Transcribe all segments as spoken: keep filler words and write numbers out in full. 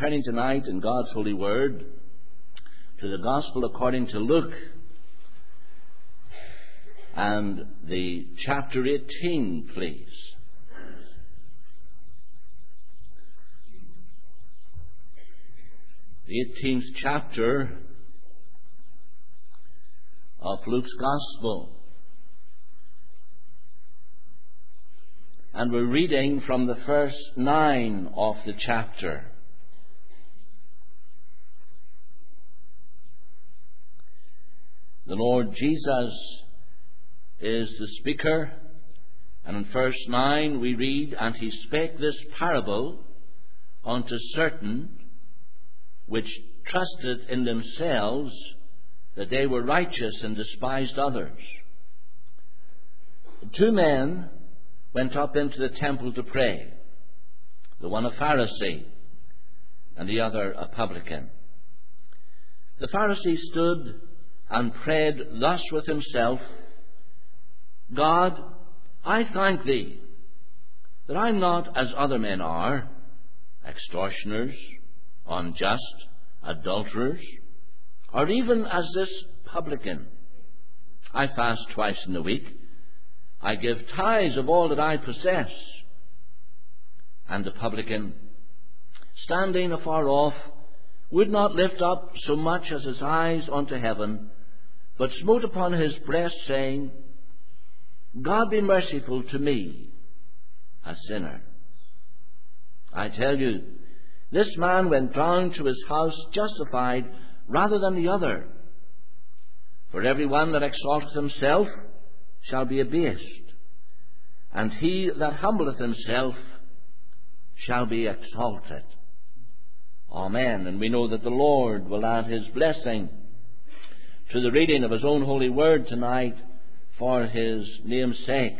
turning tonight in God's holy word to the Gospel according to Luke and the chapter eighteen, please. The eighteenth chapter of Luke's Gospel. And we're reading from the first nine of the chapter. The Lord Jesus is the speaker, and in verse nine we read, "And he spake this parable unto certain which trusted in themselves that they were righteous and despised others. Two men went up into the temple to pray, the one a Pharisee and the other a publican. The Pharisee stood and prayed thus with himself, God, I thank thee that I am not as other men are, extortioners, unjust, adulterers, or even as this publican. I fast twice in the week. I give tithes of all that I possess. And the publican, standing afar off, would not lift up so much as his eyes unto heaven, but smote upon his breast, saying, God be merciful to me, a sinner. I tell you, this man went down to his house justified rather than the other. For every one that exalteth himself shall be abased, and he that humbleth himself shall be exalted." Amen. And we know that the Lord will add his blessing to the reading of his own holy word tonight for his name's sake.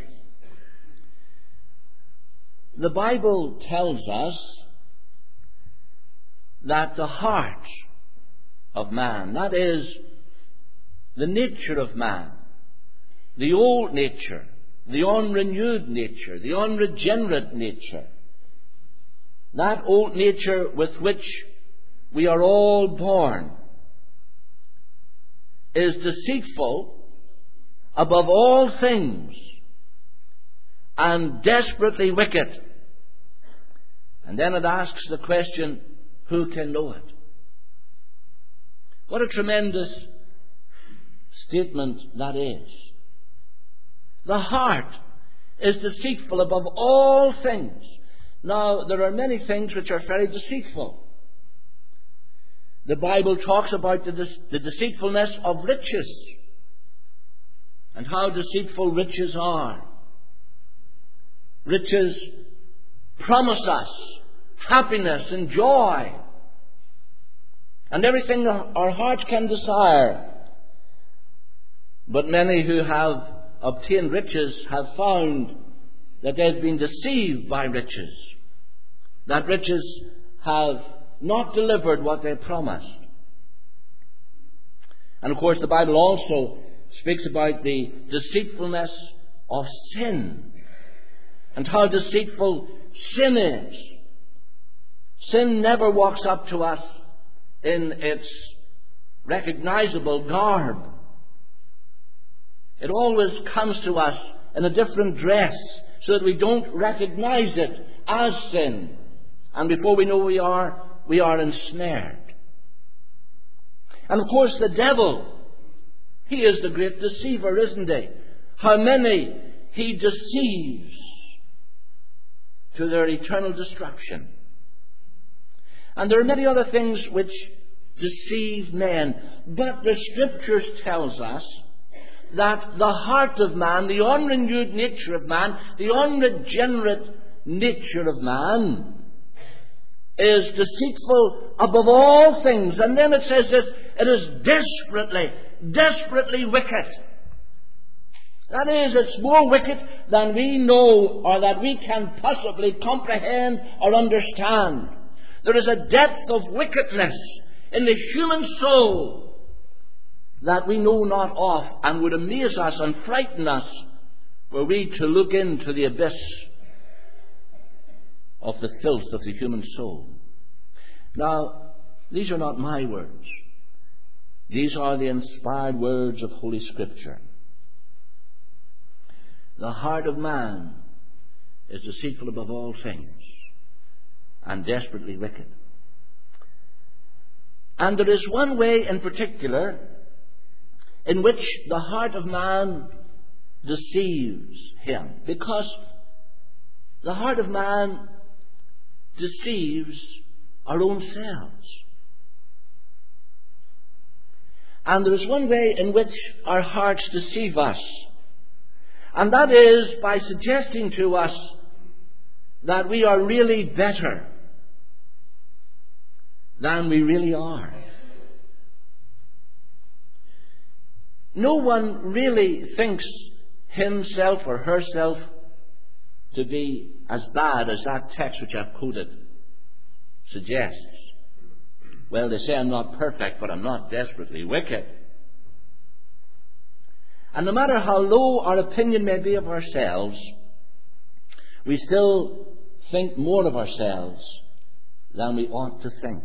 The Bible tells us that the heart of man, that is, the nature of man, the old nature, the unrenewed nature, the unregenerate nature, that old nature with which we are all born, is deceitful above all things and desperately wicked. And then it asks the question, who can know it? What a tremendous statement that is. The heart is deceitful above all things. Now, there are many things which are very deceitful. The Bible talks about the, de- the deceitfulness of riches and how deceitful riches are. Riches promise us happiness and joy and everything our hearts can desire. But many who have obtained riches have found that they've been deceived by riches, that riches have not delivered what they promised. And of course the Bible also speaks about the deceitfulness of sin and how deceitful sin is. Sin never walks up to us in its recognizable garb. It always comes to us in a different dress so that we don't recognize it as sin. And before we know we are, we are ensnared. And of course the devil, he is the great deceiver, isn't he? How many he deceives to their eternal destruction. And there are many other things which deceive men. But the Scriptures tells us that the heart of man, the unrenewed nature of man, the unregenerate nature of man is deceitful above all things. And then it says this, it is desperately, desperately wicked. That is, it's more wicked than we know or that we can possibly comprehend or understand. There is a depth of wickedness in the human soul that we know not of and would amaze us and frighten us were we to look into the abyss of the filth of the human soul. Now, these are not my words. These are the inspired words of Holy Scripture. The heart of man is deceitful above all things and desperately wicked. And there is one way in particular in which the heart of man deceives him, because the heart of man deceives our own selves. And there is one way in which our hearts deceive us, and that is by suggesting to us that we are really better than we really are. No one really thinks himself or herself to be as bad as that text which I've quoted suggests. Well, they say I'm not perfect, but I'm not desperately wicked. And no matter how low our opinion may be of ourselves, we still think more of ourselves than we ought to think.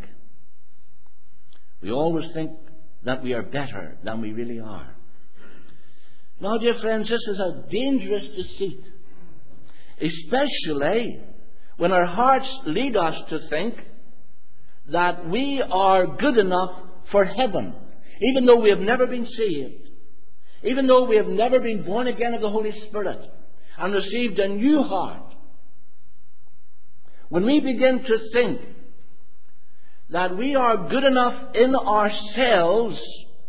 We always think that we are better than we really are. Now, dear friends, this is a dangerous deceit, especially when our hearts lead us to think that we are good enough for heaven, even though we have never been saved, even though we have never been born again of the Holy Spirit and received a new heart. When we begin to think that we are good enough in ourselves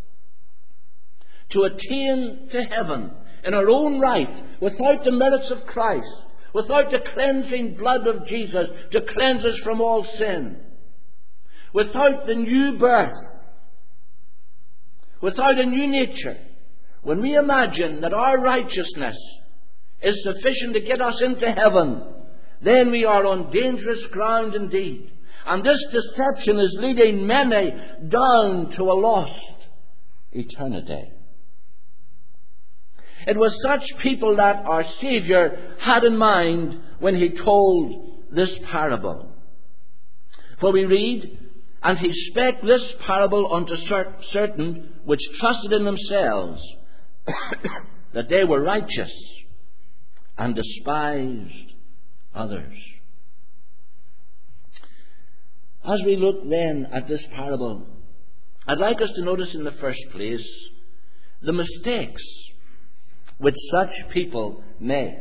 to attain to heaven in our own right, without the merits of Christ, without the cleansing blood of Jesus to cleanse us from all sin, without the new birth, without a new nature, when we imagine that our righteousness is sufficient to get us into heaven, then we are on dangerous ground indeed. And this deception is leading many down to a lost eternity. It was such people that our Saviour had in mind when he told this parable. For we read, "And he spake this parable unto certain which trusted in themselves that they were righteous, and despised others." As we look then at this parable, I'd like us to notice in the first place the mistakes which such people make.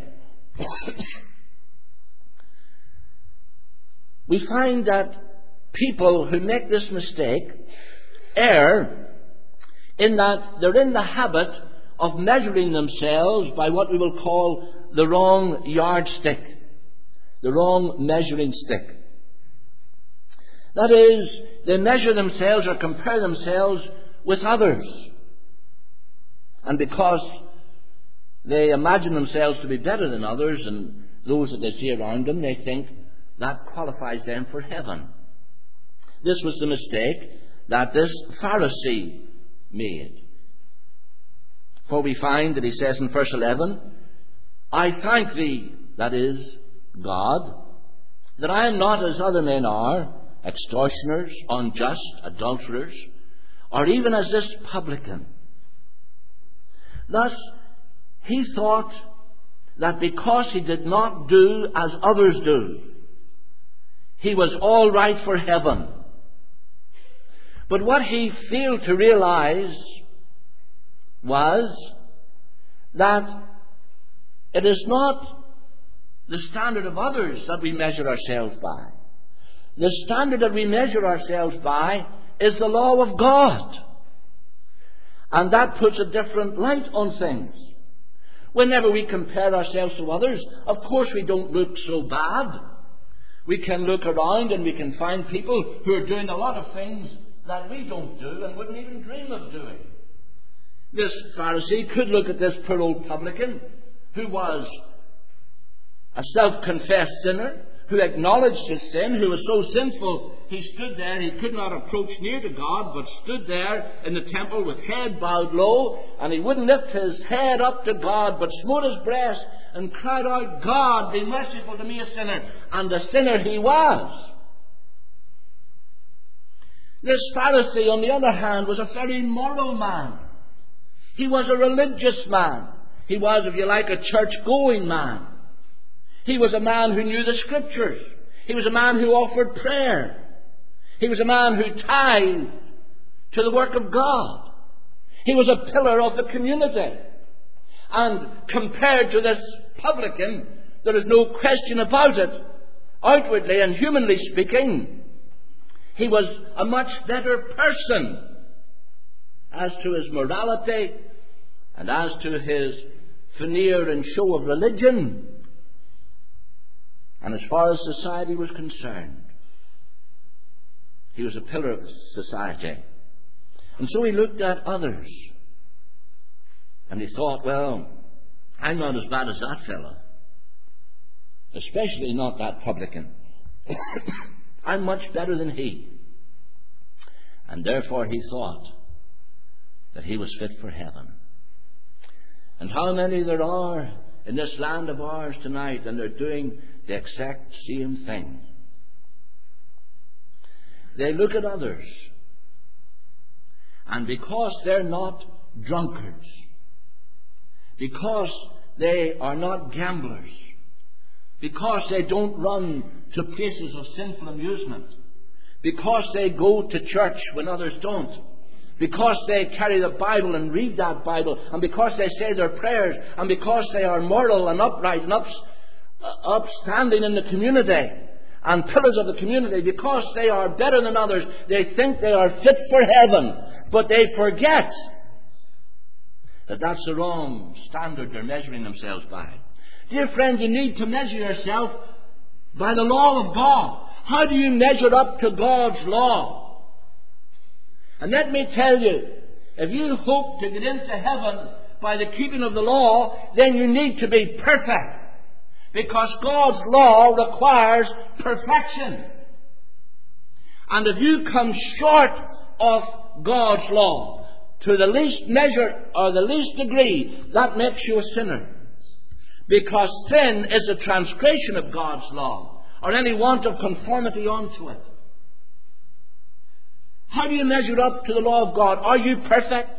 We find that people who make this mistake err in that they're in the habit of measuring themselves by what we will call the wrong yardstick, the wrong measuring stick. That is, they measure themselves or compare themselves with others. And because they imagine themselves to be better than others and those that they see around them, they think that qualifies them for heaven. This was the mistake that this Pharisee made. For we find that he says in verse eleven, "I thank thee," that is, God, "that I am not as other men are, extortioners, unjust, adulterers, or even as this publican." Thus, he thought that because he did not do as others do, he was all right for heaven. But what he failed to realize was that it is not the standard of others that we measure ourselves by. The standard that we measure ourselves by is the law of God. And that puts a different light on things. Whenever we compare ourselves to others, of course we don't look so bad. We can look around and we can find people who are doing a lot of things that we don't do and wouldn't even dream of doing. This Pharisee could look at this poor old publican who was a self-confessed sinner, who acknowledged his sin, who was so sinful he stood there, he could not approach near to God, but stood there in the temple with head bowed low, and he wouldn't lift his head up to God, but smote his breast and cried out, "God, be merciful to me, a sinner." And the sinner he was. This Pharisee, on the other hand, was a very moral man. He was a religious man. He was, if you like, a church-going man. He was a man who knew the Scriptures. He was a man who offered prayer. He was a man who tithed to the work of God. He was a pillar of the community. And compared to this publican, there is no question about it. Outwardly and humanly speaking, he was a much better person as to his morality and as to his veneer and show of religion, and as far as society was concerned. He was a pillar of society. And so he looked at others and he thought, well, I'm not as bad as that fellow, especially not that publican. I'm much better than he. And therefore he thought that he was fit for heaven. And how many there are in this land of ours tonight, and they're doing the exact same thing. They look at others, and because they're not drunkards, because they are not gamblers, because they don't run to places of sinful amusement, because they go to church when others don't, because they carry the Bible and read that Bible, and because they say their prayers, and because they are moral and upright and ups, uh, upstanding in the community and pillars of the community, because they are better than others, they think they are fit for heaven. But they forget that that's the wrong standard they're measuring themselves by. Dear friend, you need to measure yourself by the law of God. How do you measure up to God's law? And let me tell you, if you hope to get into heaven by the keeping of the law, then you need to be perfect. Because God's law requires perfection. And if you come short of God's law to the least measure or the least degree, that makes you a sinner. Because sin is a transgression of God's law, or any want of conformity unto it. How do you measure up to the law of God? Are you perfect?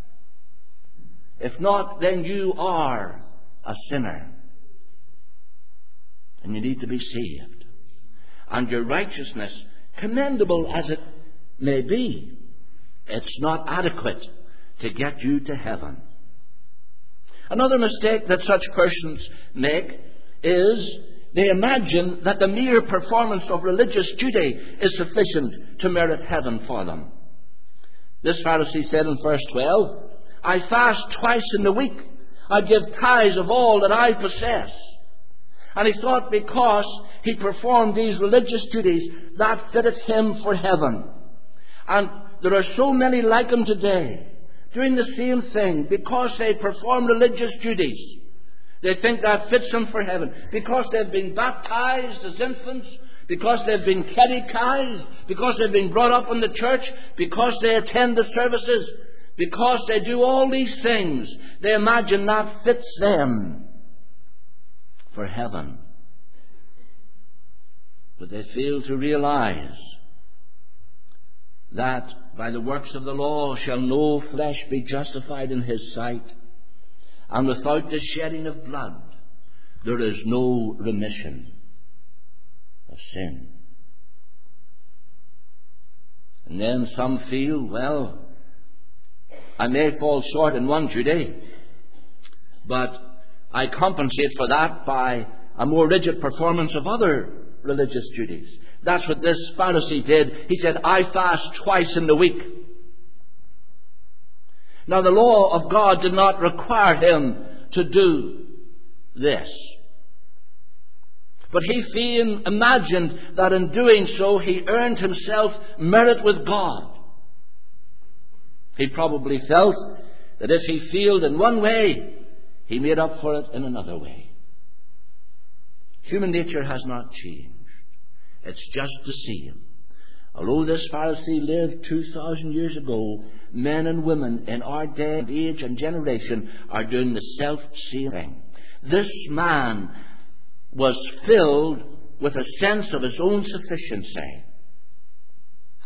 If not, then you are a sinner. And you need to be saved. And your righteousness, commendable as it may be, it's not adequate to get you to heaven. Another mistake that such persons make is they imagine that the mere performance of religious duty is sufficient to merit heaven for them. This Pharisee said in verse twelve, I fast twice in the week. I give tithes of all that I possess. And he thought because he performed these religious duties, that fitted him for heaven. And there are so many like him today, doing the same thing because they perform religious duties. They think that fits them for heaven. Because they've been baptized as infants, because they've been catechized, because they've been brought up in the church, because they attend the services, because they do all these things, they imagine that fits them for heaven. But they fail to realize that by the works of the law shall no flesh be justified in his sight, and without the shedding of blood there is no remission of sin. And then some feel, well, I may fall short in one duty, but I compensate for that by a more rigid performance of other religious duties. That's what this Pharisee did. He said, I fast twice in the week. Now, the law of God did not require him to do this. But he feared, imagined that in doing so he earned himself merit with God. He probably felt that if he failed in one way, he made up for it in another way. Human nature has not changed. It's just the same. Although this Pharisee lived two thousand years ago, men and women in our day and age and generation are doing the self-same thing. This man was filled with a sense of his own sufficiency.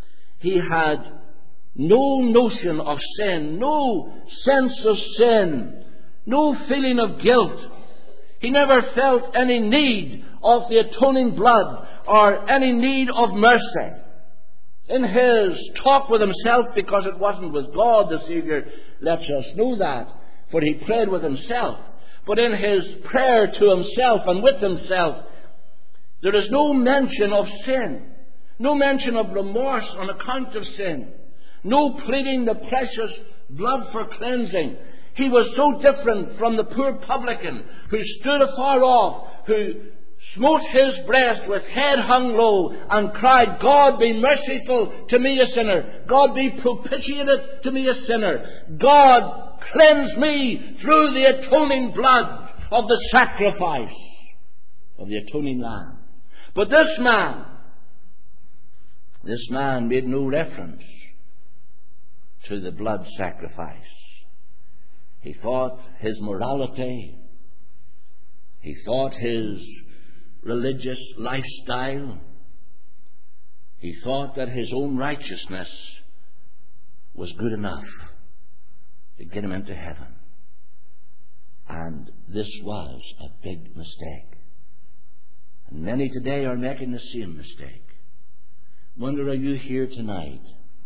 he had no notion of sin, no sense of sin, no feeling of guilt. He never felt any need of the atoning blood or any need of mercy. In his talk with himself, because it wasn't with God, the Saviour lets us know that, for he prayed with himself. But in his prayer to himself and with himself, there is no mention of sin, no mention of remorse on account of sin, no pleading the precious blood for cleansing. He was so different from the poor publican who stood afar off, who smote his breast with head hung low and cried, God be merciful to me a sinner. God be propitiated to me a sinner. God cleanse me through the atoning blood of the sacrifice of the atoning Lamb. But this man, this man made no reference to the blood sacrifice. He thought his morality, he thought his religious lifestyle, he thought that his own righteousness was good enough to get him into heaven. And this was a big mistake. And many today are making the same mistake. Wonder, are you here tonight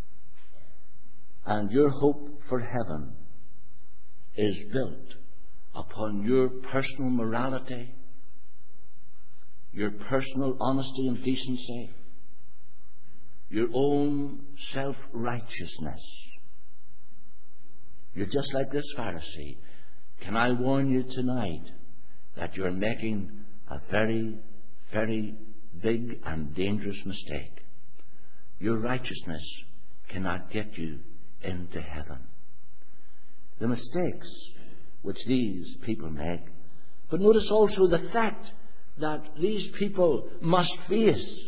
and your hope for heaven is built upon your personal morality, your personal honesty and decency, your own self-righteousness? You're just like this Pharisee. Can I warn you tonight that you're making a very, very big and dangerous mistake? Your righteousness cannot get you into heaven. The mistakes which these people make. But notice also the fact that these people must face.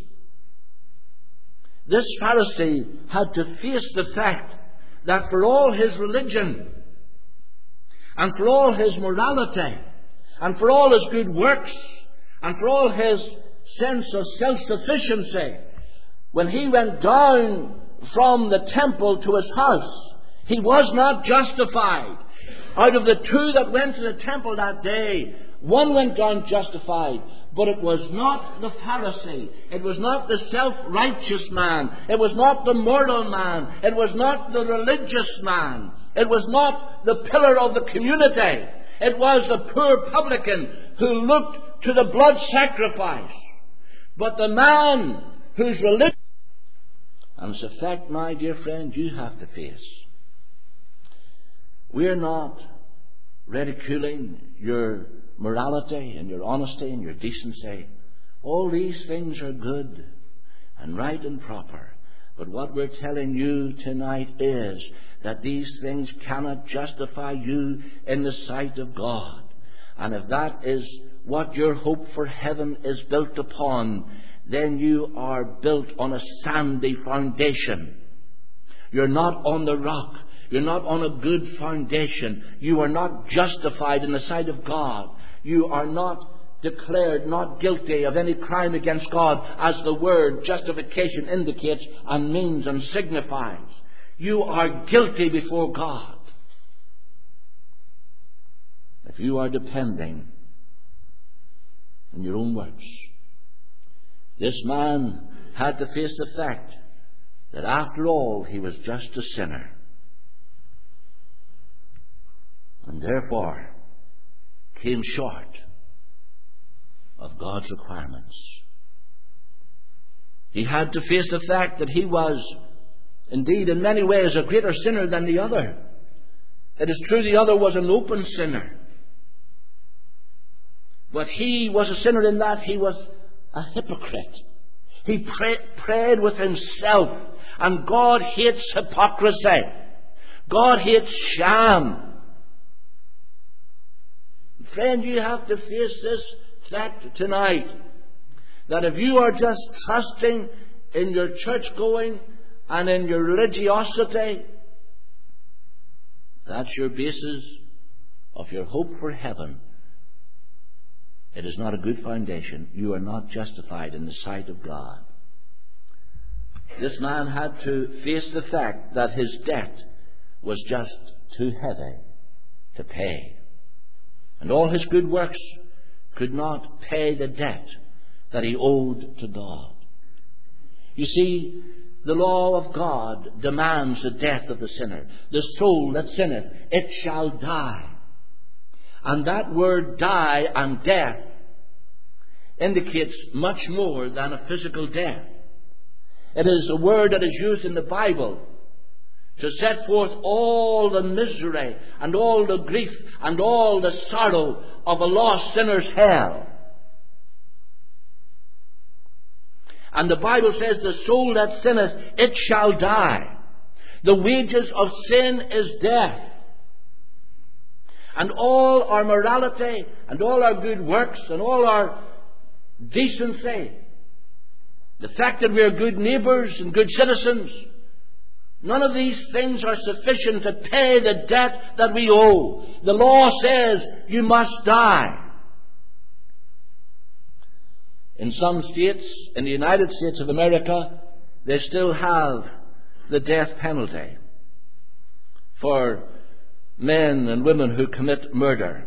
This Pharisee had to face the fact that for all his religion, and for all his morality, and for all his good works, and for all his sense of self-sufficiency, when he went down from the temple to his house, he was not justified. Out of the two that went to the temple that day, one went down justified. But it was not the Pharisee. It was not the self-righteous man. It was not the moral man. It was not the religious man. It was not the pillar of the community. It was the poor publican who looked to the blood sacrifice. But the man whose religion, and it's a fact, my dear friend, you have to face. We're not ridiculing your morality and your honesty and your decency. All these things are good and right and proper. But what we're telling you tonight is that these things cannot justify you in the sight of God. And if that is what your hope for heaven is built upon, then you are built on a sandy foundation. You're not on the rock. You're not on a good foundation. You are not justified in the sight of God. You are not declared not guilty of any crime against God, as the word justification indicates and means and signifies. You are guilty before God if you are depending on your own works. This man had to face the fact that after all he was just a sinner, and therefore came short of God's requirements. He had to face the fact that he was indeed in many ways a greater sinner than the other. It is true the other was an open sinner, but he was a sinner in that he was a hypocrite. He pray, prayed with himself, and God hates hypocrisy. God hates sham. Friend, you have to face this fact tonight, that if you are just trusting in your church going and in your religiosity, that's your basis of your hope for heaven. It is not a good foundation. You are not justified in the sight of God. This man had to face the fact that his debt was just too heavy to pay. And all his good works could not pay the debt that he owed to God. You see, the law of God demands the death of the sinner. The soul that sinneth, it shall die. And that word die and death indicates much more than a physical death. It is a word that is used in the Bible to set forth all the misery and all the grief and all the sorrow of a lost sinner's hell. And the Bible says, the soul that sinneth, it shall die. The wages of sin is death. And all our morality and all our good works and all our decency, the fact that we are good neighbours and good citizens, none of these things are sufficient to pay the debt that we owe. The law says you must die. In some states, in the United States of America, they still have the death penalty for men and women who commit murder.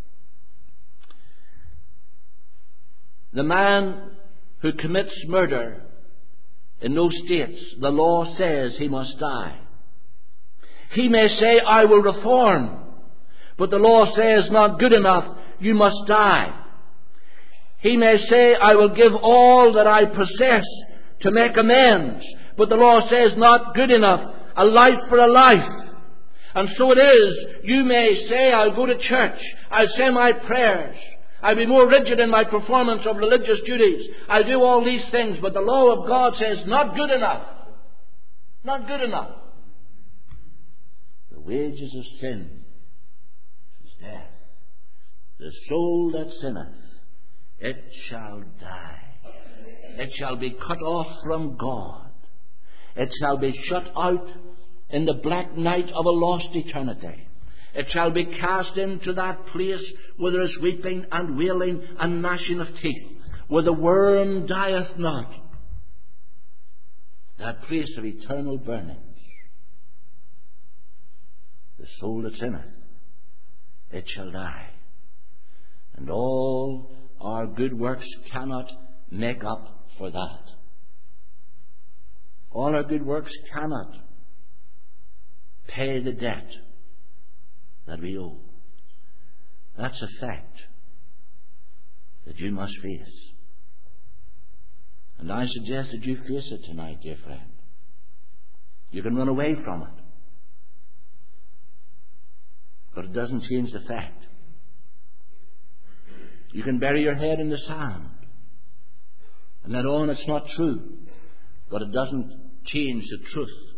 The man who commits murder in those states, the law says he must die. He may say, I will reform, but the law says not good enough, you must die. He may say, I will give all that I possess to make amends, but the law says not good enough, a life for a life. And so it is, you may say, I'll go to church, I'll say my prayers, I'll be more rigid in my performance of religious duties, I'll do all these things, but the law of God says not good enough. Not good enough. The wages of sin is death. The soul that sinneth, it shall die. It shall be cut off from God. It shall be shut out in the black night of a lost eternity. It shall be cast into that place where there is weeping and wailing and gnashing of teeth, where the worm dieth not. That place of eternal burnings. The soul that sinneth, it shall die. And all our good works cannot make up for that. All our good works cannot pay the debt that we owe. That's a fact that you must face. And I suggest that you face it tonight, dear friend. You can run away from it, but it doesn't change the fact. You can bury your head in the sand and let on it's not true, but it doesn't change the truth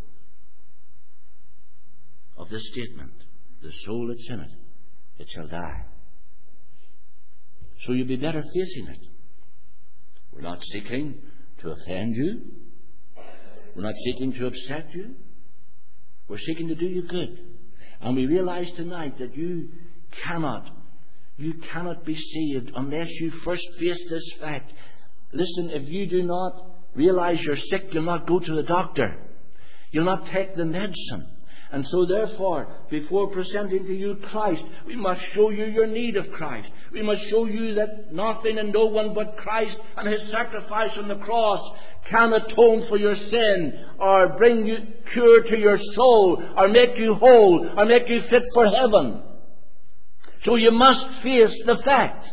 of this statement. The soul that sinneth, it shall die. So you'll be better facing it. We're not seeking to offend you. We're not seeking to upset you. We're seeking to do you good. And we realize tonight that you cannot, you cannot be saved unless you first face this fact. Listen, if you do not realize you're sick, you'll not go to the doctor. You'll not take the medicine. And so therefore, before presenting to you Christ, we must show you your need of Christ. We must show you that nothing and no one but Christ and His sacrifice on the cross can atone for your sin, or bring you cure to your soul, or make you whole, or make you fit for heaven. So you must face the fact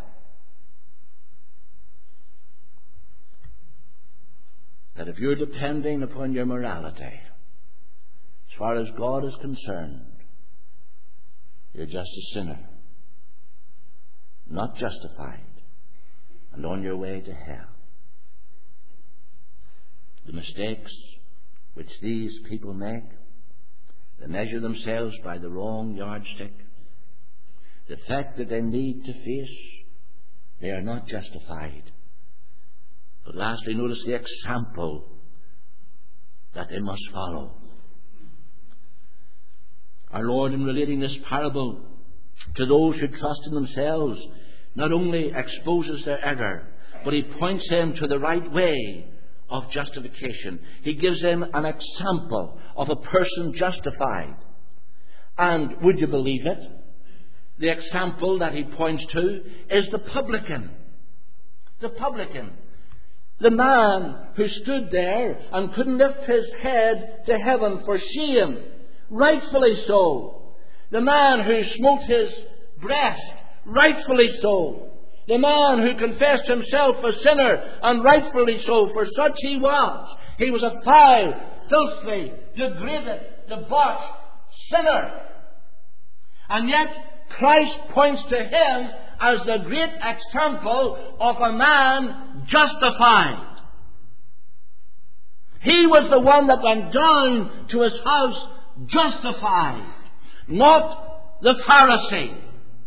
that if you're depending upon your morality, as far as God is concerned, you're just a sinner, not justified, and on your way to hell. The mistakes which these people make, they measure themselves by the wrong yardstick. The fact that they need to face, they are not justified. But lastly, notice the example that they must follow. Our Lord, in relating this parable to those who trust in themselves, not only exposes their error, but He points them to the right way of justification. He gives them an example of a person justified. And would you believe it? The example that he points to is the publican. The publican. The man who stood there and couldn't lift his head to heaven for shame. Rightfully so. The man who smote his breast. Rightfully so. The man who confessed himself a sinner, and rightfully so, for such he was. He was a foul, filthy, degraded, debauched sinner. And yet, Christ points to him as the great example of a man justified. He was the one that went down to his house justified, not the Pharisee.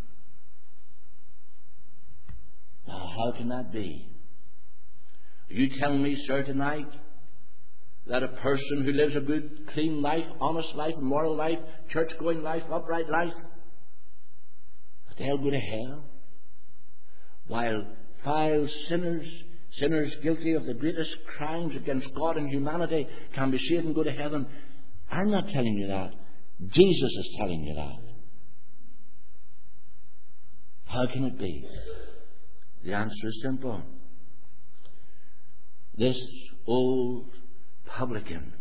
Now, how can that be? Are you telling me, sir, tonight, that a person who lives a good, clean life, honest life, moral life, church-going life, upright life, that they'll go to hell? While foul sinners, sinners guilty of the greatest crimes against God and humanity, can be saved and go to heaven? I'm not telling you that. Jesus is telling you that. How can it be? The answer is simple. This old publican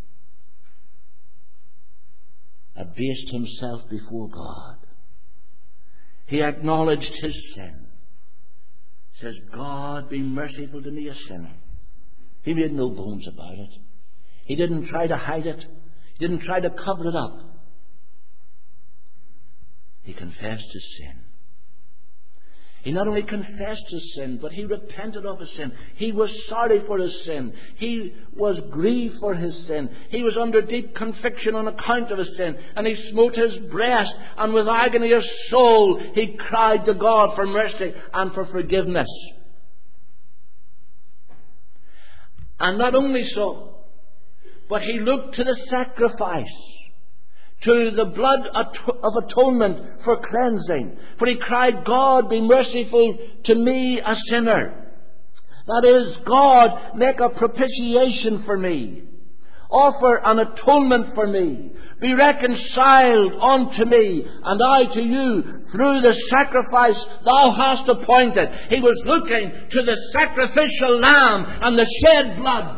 abased himself before God. He acknowledged his sin. He says, God, be merciful to me, a sinner. He made no bones about it. He didn't try to hide it. He didn't try to cover it up. He confessed his sin. He not only confessed his sin, but he repented of his sin. He was sorry for his sin. He was grieved for his sin. He was under deep conviction on account of his sin. And he smote his breast, and with agony of soul, he cried to God for mercy and for forgiveness. And not only so, but he looked to the sacrifice, to the blood of atonement for cleansing. For he cried, God, be merciful to me, a sinner. That is, God, make a propitiation for me. Offer an atonement for me. Be reconciled unto me, and I to you, through the sacrifice thou hast appointed. He was looking to the sacrificial lamb and the shed blood.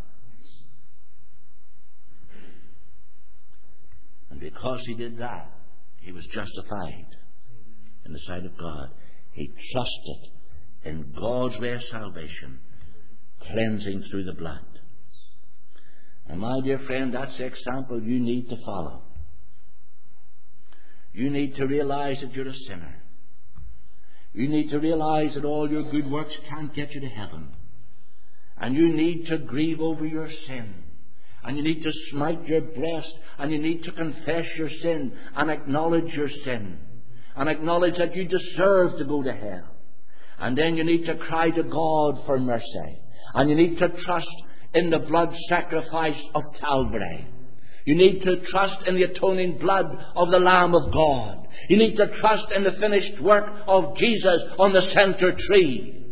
And because he did that, he was justified in the sight of God. He trusted in God's way of salvation, cleansing through the blood. And my dear friend, that's the example you need to follow. You need to realize that you're a sinner. You need to realize that all your good works can't get you to heaven. And you need to grieve over your sin. And you need to smite your breast, and you need to confess your sin and acknowledge your sin and acknowledge that you deserve to go to hell. And then you need to cry to God for mercy, and you need to trust in the blood sacrifice of Calvary. You need to trust in the atoning blood of the Lamb of God. You need to trust in the finished work of Jesus on the center tree.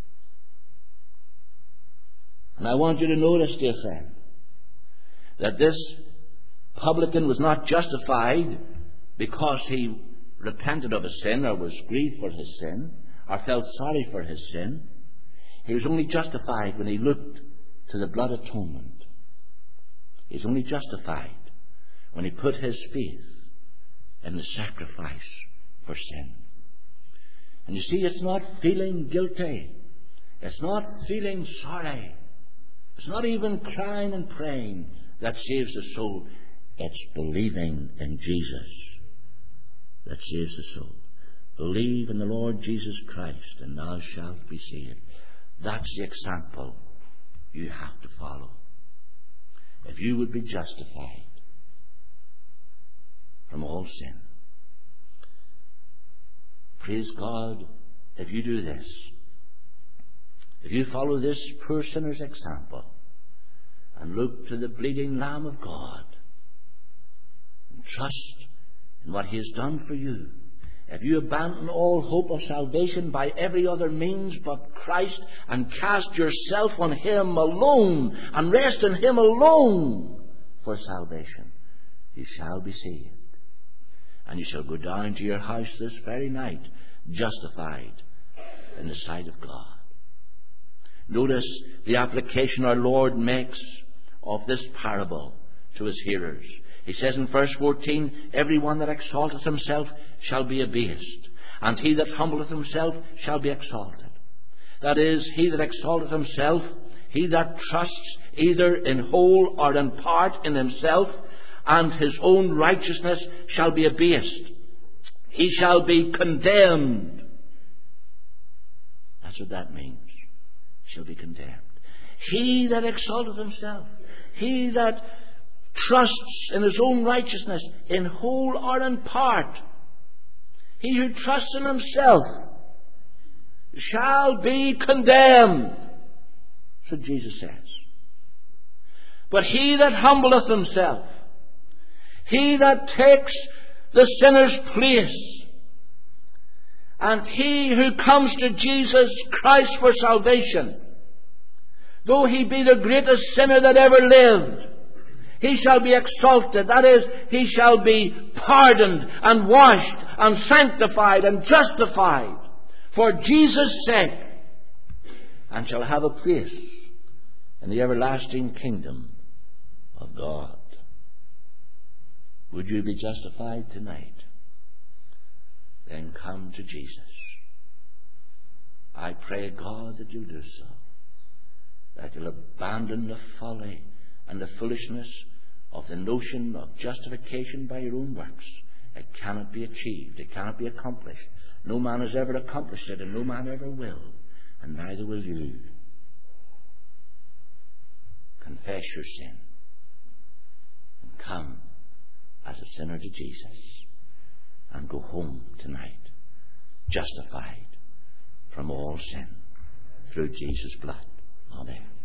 And I want you to notice, dear friend, that this publican was not justified because he repented of his sin or was grieved for his sin or felt sorry for his sin. He was only justified when he looked to the blood atonement. He was only justified when he put his faith in the sacrifice for sin. And you see, it's not feeling guilty. It's not feeling sorry. It's not even crying and praying that saves the soul. It's believing in Jesus that saves the soul. Believe in the Lord Jesus Christ, and thou shalt be saved. That's the example you have to follow if you would be justified from all sin. Praise God if you do this. If you follow this poor sinner's example and look to the bleeding Lamb of God and trust in what He has done for you, if you abandon all hope of salvation by every other means but Christ, and cast yourself on Him alone, and rest in Him alone for salvation, you shall be saved. And you shall go down to your house this very night, justified in the sight of God. Notice the application our Lord makes of this parable to His hearers. He says in verse fourteen, every one that exalteth himself shall be abased, and he that humbleth himself shall be exalted. That is, he that exalteth himself, he that trusts either in whole or in part in himself and his own righteousness, shall be abased. He shall be condemned. That's what that means. Shall be condemned. He that exalteth himself, he that trusts in his own righteousness, in whole or in part, he who trusts in himself shall be condemned. So Jesus says. But he that humbleth himself, he that takes the sinner's place, and he who comes to Jesus Christ for salvation, though he be the greatest sinner that ever lived, he shall be exalted. That is, he shall be pardoned and washed and sanctified and justified for Jesus' sake, and shall have a place in the everlasting kingdom of God. Would you be justified tonight? Then come to Jesus. I pray, God, that you'll do so. That you'll abandon the folly and the foolishness of the notion of justification by your own works. It cannot be achieved. It cannot be accomplished. No man has ever accomplished it, and no man ever will, and neither will you. Confess your sin and come as a sinner to Jesus, and go home tonight justified from all sin through Jesus' blood. Amen.